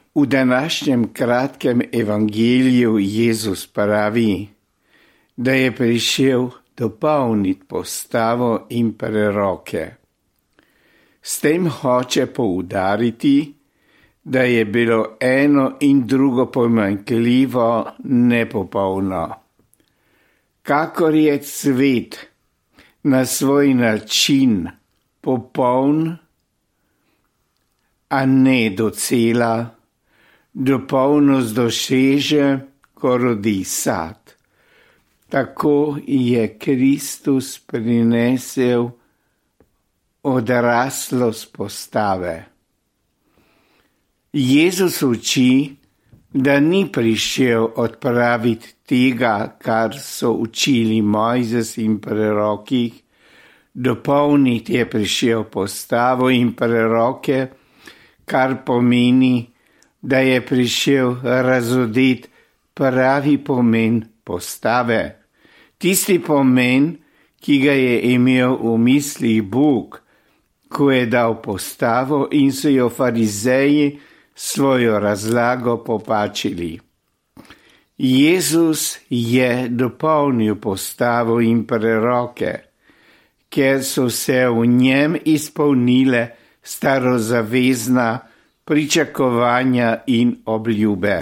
V današnjem kratkem evangeliju Jezus pravi, da je prišel dopolniti postavo in preroke. S tem hoče poudariti, da je bilo eno in drugo pomanjkljivo, nepopolno. Kakor je cvet na svoj način popoln, a ne docela, dopolnost doseže, ko rodi sad. Tako je Kristus prinesel odraslost postave. Jezus uči, da ni prišel odpraviti tega, kar so učili Mojzes in preroki, dopolniti je prišel postavo in preroke, kar pomeni, da je prišel razodeti pravi pomen postave. Tisti pomen, ki ga je imel v mislih Bog, ko je dal postavo in so jo farizeji svojo razlago popačili. Jezus je dopolnil postavo in preroke, ker so se v njem izpolnile starozavezna pričakovanja in obljube.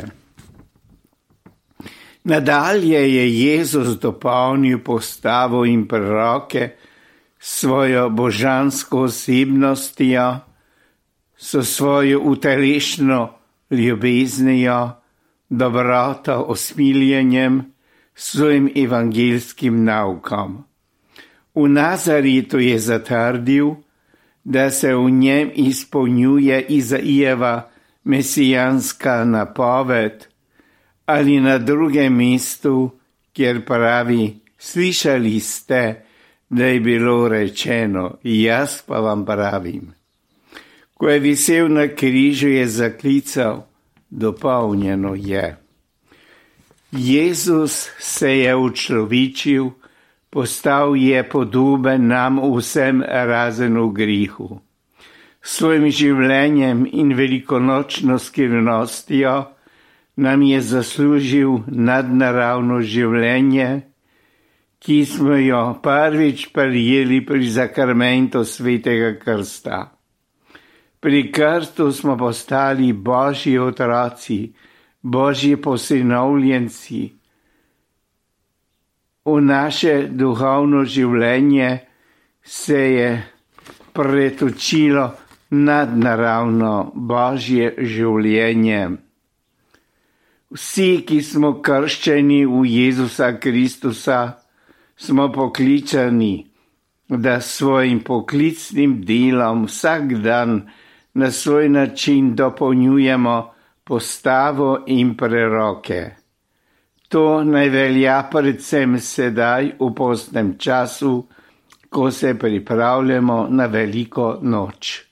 Nadalje je Jezus dopolnil postavo in preroke svojo božansko osebnostjo, s svojo utelešno ljubeznijo, dobroto, usmiljenjem, svojim evangelskim naukom. V Nazaretu je zatrdil, da se v njem izpolnjuje Izaijeva mesijanska napoved, ali na drugem mestu, kjer pravi, slišali ste, da je bilo rečeno, jaz pa vam pravim. Ko je visel na križu, je zaklical, dopolnjeno je. Jezus se je učlovičil, postal je podoben nam vsem razen v grihu. S svojim življenjem in velikonočno skrivnostjo nam je zaslužil nadnaravno življenje, ki smo jo prvič prejeli pri zakramentu svetega krsta. Pri krstu smo postali Božji otroci, Božji posinovljenci. V naše duhovno življenje se je pretočilo nadnaravno Božje življenje. Vsi, ki smo krščeni v Jezusa Kristusa, smo poklicani, da svojim poklicnim delom vsak dan na svoj način dopolnjujemo postavo in preroke. To naj velja predvsem sedaj v postnem času, ko se pripravljamo na veliko noč.